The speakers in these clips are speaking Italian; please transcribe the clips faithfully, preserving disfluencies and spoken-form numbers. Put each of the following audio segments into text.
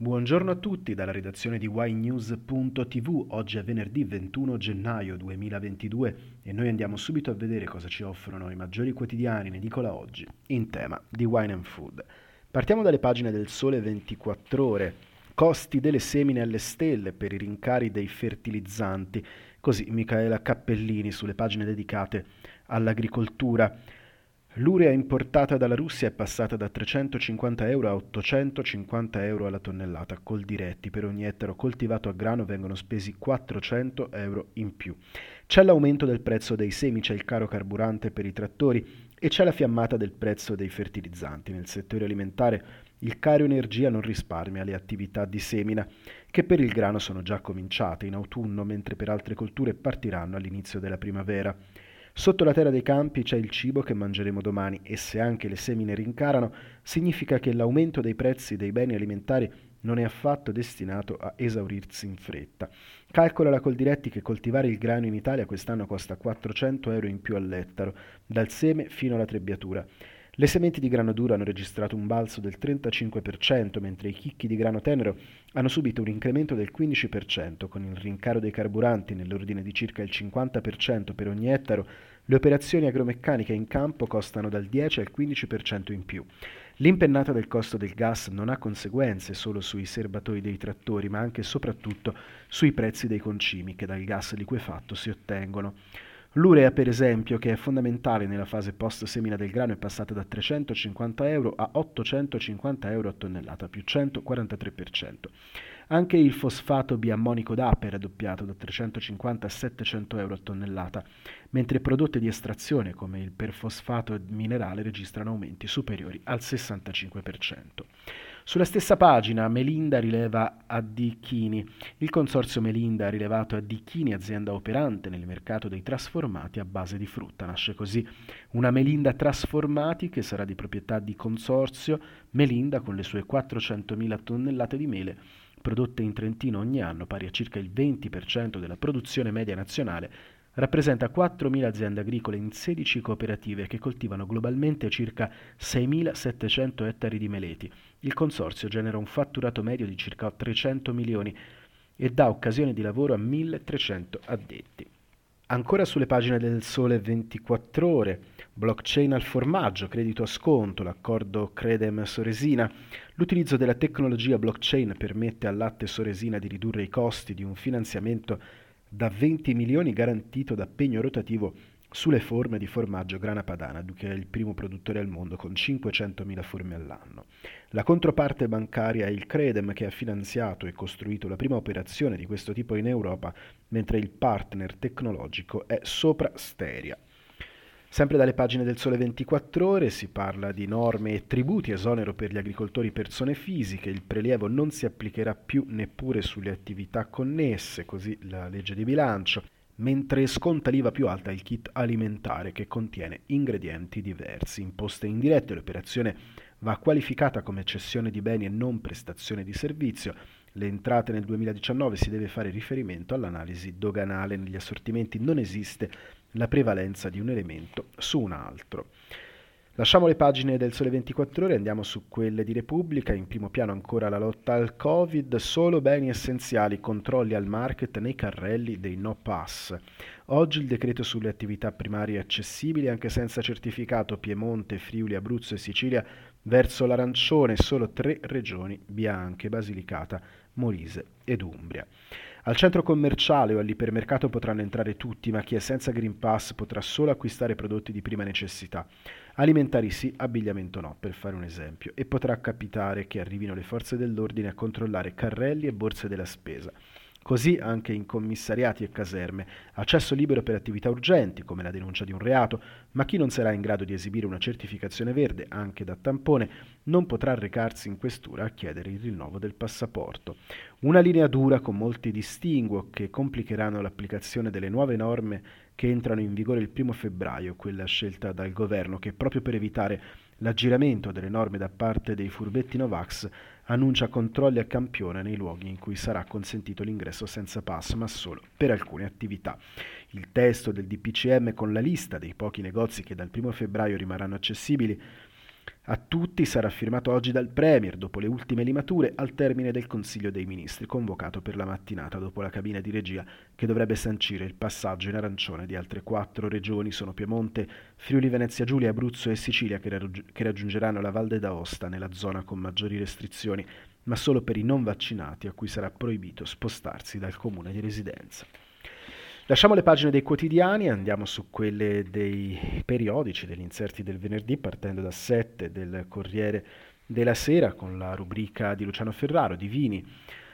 Buongiorno a tutti dalla redazione di ynews punto tv. Oggi è venerdì ventuno gennaio duemilaventidue e noi andiamo subito a vedere cosa ci offrono i maggiori quotidiani in edicola oggi in tema di wine and food. Partiamo dalle pagine del Sole ventiquattro Ore. Costi delle semine alle stelle per i rincari dei fertilizzanti. Così Micaela Cappellini sulle pagine dedicate all'agricoltura. L'urea importata dalla Russia è passata da trecentocinquanta euro a ottocentocinquanta euro alla tonnellata. Coldiretti per ogni ettaro coltivato a grano vengono spesi quattrocento euro in più. C'è l'aumento del prezzo dei semi, c'è il caro carburante per i trattori e c'è la fiammata del prezzo dei fertilizzanti. Nel settore alimentare il caro energia non risparmia le attività di semina, che per il grano sono già cominciate in autunno, mentre per altre colture partiranno all'inizio della primavera. Sotto la terra dei campi c'è il cibo che mangeremo domani e se anche le semine rincarano, significa che l'aumento dei prezzi dei beni alimentari non è affatto destinato a esaurirsi in fretta. Calcola la Coldiretti che coltivare il grano in Italia quest'anno costa quattrocento euro in più all'ettaro, dal seme fino alla trebbiatura. Le sementi di grano duro hanno registrato un balzo del trentacinque per cento, mentre i chicchi di grano tenero hanno subito un incremento del quindici per cento, con il rincaro dei carburanti nell'ordine di circa il cinquanta per cento per ogni ettaro. Le operazioni agromeccaniche in campo costano dal dieci al quindici per cento in più. L'impennata del costo del gas non ha conseguenze solo sui serbatoi dei trattori, ma anche e soprattutto sui prezzi dei concimi che dal gas liquefatto si ottengono. L'urea, per esempio, che è fondamentale nella fase post-semina del grano, è passata da trecentocinquanta euro a ottocentocinquanta euro a tonnellata, più centoquarantatré per cento. Anche il fosfato biammonico d'ape è raddoppiato da trecentocinquanta a settecento euro a tonnellata, mentre prodotti di estrazione come il perfosfato minerale registrano aumenti superiori al sessantacinque per cento. Sulla stessa pagina Melinda rileva a Dicchini. Il consorzio Melinda ha rilevato a Dicchini, azienda operante nel mercato dei trasformati a base di frutta. Nasce così una Melinda Trasformati che sarà di proprietà di consorzio Melinda con le sue quattrocentomila tonnellate di mele prodotte in Trentino ogni anno, pari a circa il venti per cento della produzione media nazionale. Rappresenta quattromila aziende agricole in sedici cooperative che coltivano globalmente circa seimilasettecento ettari di meleti. Il consorzio genera un fatturato medio di circa trecento milioni e dà occasione di lavoro a milletrecento addetti. Ancora sulle pagine del Sole ventiquattro Ore, blockchain al formaggio, credito a sconto, l'accordo Credem-Soresina. L'utilizzo della tecnologia blockchain permette al latte Soresina di ridurre i costi di un finanziamento da venti milioni garantito da pegno rotativo sulle forme di formaggio Grana Padana, che è il primo produttore al mondo con cinquecentomila forme all'anno. La controparte bancaria è il Credem, che ha finanziato e costruito la prima operazione di questo tipo in Europa, mentre il partner tecnologico è Soprasteria. Sempre dalle pagine del Sole ventiquattro Ore si parla di norme e tributi, esonero per gli agricoltori persone fisiche, il prelievo non si applicherà più neppure sulle attività connesse, così la legge di bilancio, mentre sconta l'I V A più alta il kit alimentare che contiene ingredienti diversi. Imposte indirette, l'operazione va qualificata come cessione di beni e non prestazione di servizio. Le entrate nel duemiladiciannove si deve fare riferimento all'analisi doganale. Negli assortimenti non esiste la prevalenza di un elemento su un altro. Lasciamo le pagine del Sole ventiquattro Ore e andiamo su quelle di Repubblica. In primo piano ancora la lotta al Covid, solo beni essenziali, controlli al market nei carrelli dei no pass. Oggi il decreto sulle attività primarie accessibili anche senza certificato, Piemonte, Friuli, Abruzzo e Sicilia verso l'arancione, solo tre regioni bianche, Basilicata, Molise ed Umbria. Al centro commerciale o all'ipermercato potranno entrare tutti, ma chi è senza Green Pass potrà solo acquistare prodotti di prima necessità. Alimentari sì, abbigliamento no, per fare un esempio. E potrà capitare che arrivino le forze dell'ordine a controllare carrelli e borse della spesa. Così anche in commissariati e caserme, accesso libero per attività urgenti, come la denuncia di un reato, ma chi non sarà in grado di esibire una certificazione verde, anche da tampone, non potrà recarsi in questura a chiedere il rinnovo del passaporto. Una linea dura con molti distinguo che complicheranno l'applicazione delle nuove norme che entrano in vigore il primo febbraio, quella scelta dal governo che proprio per evitare l'aggiramento delle norme da parte dei furbetti Novax annuncia controlli a campione nei luoghi in cui sarà consentito l'ingresso senza pass, ma solo per alcune attività. Il testo del D P C M con la lista dei pochi negozi che dal primo febbraio rimarranno accessibili A tutti sarà firmato oggi dal Premier, dopo le ultime limature, al termine del Consiglio dei Ministri, convocato per la mattinata dopo la cabina di regia che dovrebbe sancire il passaggio in arancione di altre quattro regioni. Sono Piemonte, Friuli Venezia Giulia, Abruzzo e Sicilia che, raggi- che raggiungeranno la Val d'Aosta nella zona con maggiori restrizioni, ma solo per i non vaccinati a cui sarà proibito spostarsi dal comune di residenza. Lasciamo le pagine dei quotidiani e andiamo su quelle dei periodici, degli inserti del venerdì, partendo da sette del Corriere della Sera con la rubrica di Luciano Ferraro, di vini.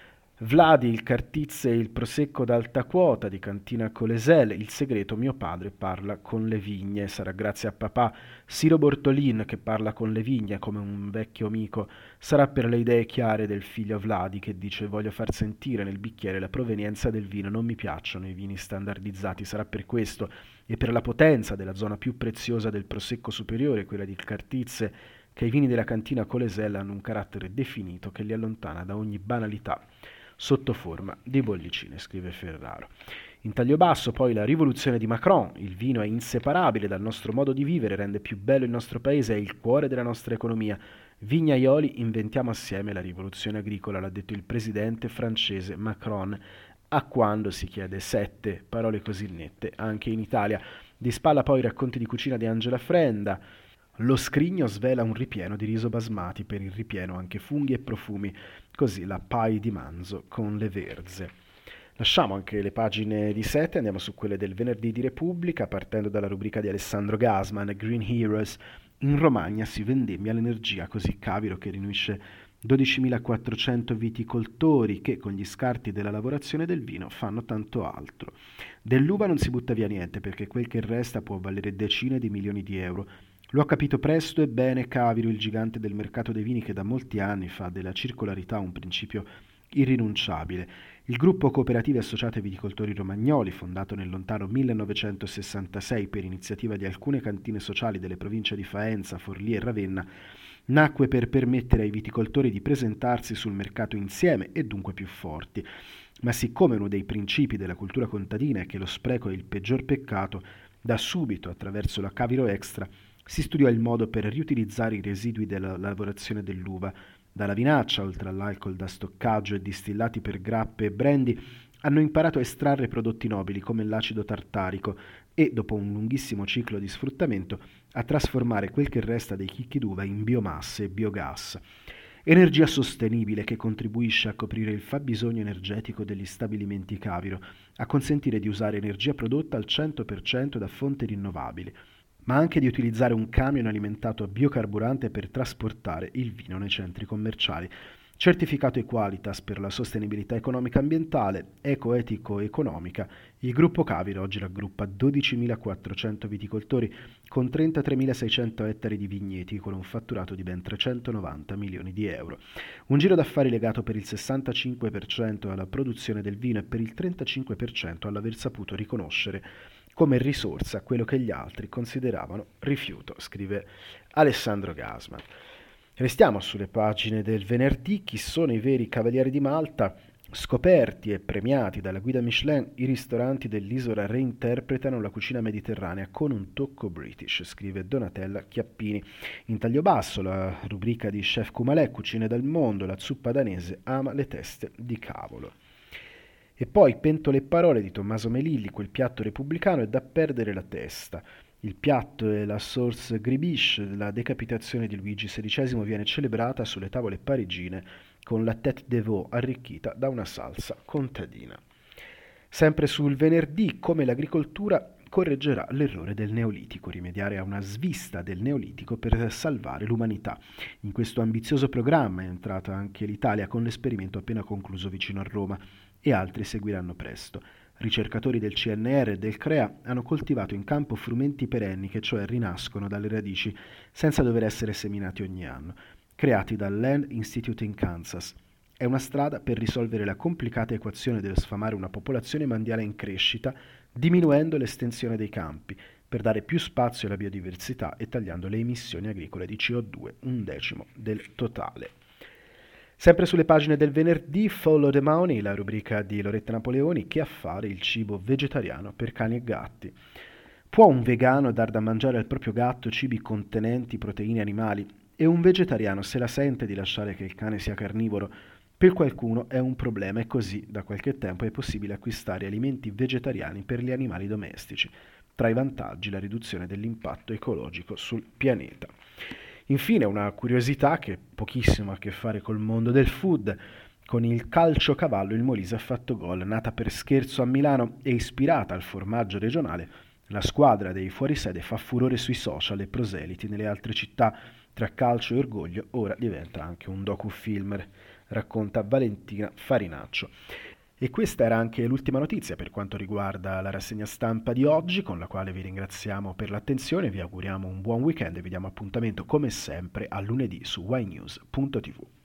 Vladi, il Cartizze e il Prosecco d'alta quota di Cantina Colesel, il segreto mio padre parla con le vigne, sarà grazie a papà. Siro Bortolin che parla con le vigne come un vecchio amico, sarà per le idee chiare del figlio Vladi che dice voglio far sentire nel bicchiere la provenienza del vino, non mi piacciono i vini standardizzati, sarà per questo e per la potenza della zona più preziosa del Prosecco superiore, quella di Cartizze, che i vini della Cantina Colesel hanno un carattere definito che li allontana da ogni banalità sotto forma di bollicine, scrive Ferraro. In taglio basso poi la rivoluzione di Macron, il vino è inseparabile dal nostro modo di vivere, rende più bello il nostro paese, è il cuore della nostra economia. Vignaioli, inventiamo assieme la rivoluzione agricola, l'ha detto il presidente francese Macron, a quando si chiede sette parole così nette anche in Italia. Di spalla poi i racconti di cucina di Angela Frenda. Lo scrigno svela un ripieno di riso basmati, per il ripieno anche funghi e profumi, così la pai di manzo con le verze. Lasciamo anche le pagine di sette, andiamo su quelle del venerdì di Repubblica, partendo dalla rubrica di Alessandro Gasman, Green Heroes. In Romagna si vendemmia l'energia, così Caviro che riunisce dodicimilaquattrocento viticoltori che con gli scarti della lavorazione del vino fanno tanto altro. Dell'uva non si butta via niente perché quel che resta può valere decine di milioni di euro. Lo ha capito presto e bene Caviro, il gigante del mercato dei vini che da molti anni fa della circolarità un principio irrinunciabile. Il gruppo Cooperative Associate Viticoltori Romagnoli, fondato nel lontano millenovecentosessantasei per iniziativa di alcune cantine sociali delle province di Faenza, Forlì e Ravenna, nacque per permettere ai viticoltori di presentarsi sul mercato insieme e dunque più forti. Ma siccome uno dei principi della cultura contadina è che lo spreco è il peggior peccato, da subito, attraverso la Caviro Extra, si studiò il modo per riutilizzare i residui della lavorazione dell'uva. Dalla vinaccia, oltre all'alcol da stoccaggio e distillati per grappe e brandy, hanno imparato a estrarre prodotti nobili come l'acido tartarico e, dopo un lunghissimo ciclo di sfruttamento, a trasformare quel che resta dei chicchi d'uva in biomasse e biogas. Energia sostenibile che contribuisce a coprire il fabbisogno energetico degli stabilimenti Caviro, a consentire di usare energia prodotta al cento per cento da fonti rinnovabili, ma anche di utilizzare un camion alimentato a biocarburante per trasportare il vino nei centri commerciali. Certificato Equalitas per la sostenibilità economica ambientale, ecoetico-economica, il gruppo Caviro oggi raggruppa dodicimilaquattrocento viticoltori con trentatremilaseicento ettari di vigneti con un fatturato di ben trecentonovanta milioni di euro. Un giro d'affari legato per il sessantacinque per cento alla produzione del vino e per il trentacinque per cento all'aver saputo riconoscere come risorsa quello che gli altri consideravano rifiuto, scrive Alessandro Gasman. Restiamo sulle pagine del venerdì. Chi sono i veri cavalieri di Malta? Scoperti e premiati dalla guida Michelin, i ristoranti dell'isola reinterpretano la cucina mediterranea con un tocco british, scrive Donatella Chiappini. In taglio basso la rubrica di Chef Kumalè, Cucine del mondo, la zuppa danese ama le teste di cavolo. E poi Pentole e parole di Tommaso Melilli, quel piatto repubblicano è da perdere la testa. Il piatto è la sauce gribiche, la decapitazione di Luigi sedicesimo viene celebrata sulle tavole parigine con la tête de veau arricchita da una salsa contadina. Sempre sul venerdì, come l'agricoltura correggerà l'errore del Neolitico, rimediare a una svista del Neolitico per salvare l'umanità. In questo ambizioso programma è entrata anche l'Italia con l'esperimento appena concluso vicino a Roma e altri seguiranno presto. Ricercatori del C N R e del C R E A hanno coltivato in campo frumenti perenni che cioè rinascono dalle radici senza dover essere seminati ogni anno, creati dal Land Institute in Kansas. È una strada per risolvere la complicata equazione dello sfamare una popolazione mondiale in crescita, diminuendo l'estensione dei campi, per dare più spazio alla biodiversità e tagliando le emissioni agricole di C O due, un decimo del totale. Sempre sulle pagine del venerdì, Follow the Money, la rubrica di Loretta Napoleoni, che affare il cibo vegetariano per cani e gatti. Può un vegano dar da mangiare al proprio gatto cibi contenenti proteine animali? e un vegetariano se la sente di lasciare che il cane sia carnivoro. Per qualcuno è un problema e così da qualche tempo è possibile acquistare alimenti vegetariani per gli animali domestici. Tra i vantaggi la riduzione dell'impatto ecologico sul pianeta. Infine una curiosità che pochissimo ha a che fare col mondo del food. Con il calciocavallo il Molise ha fatto gol. Nata per scherzo a Milano e ispirata al formaggio regionale, la squadra dei fuorisede fa furore sui social e proseliti nelle altre città. Tra calcio e orgoglio ora diventa anche un docufilm, racconta Valentina Farinaccio. E questa era anche l'ultima notizia per quanto riguarda la rassegna stampa di oggi, con la quale vi ringraziamo per l'attenzione, vi auguriamo un buon weekend e vi diamo appuntamento come sempre a lunedì su ynews punto tv.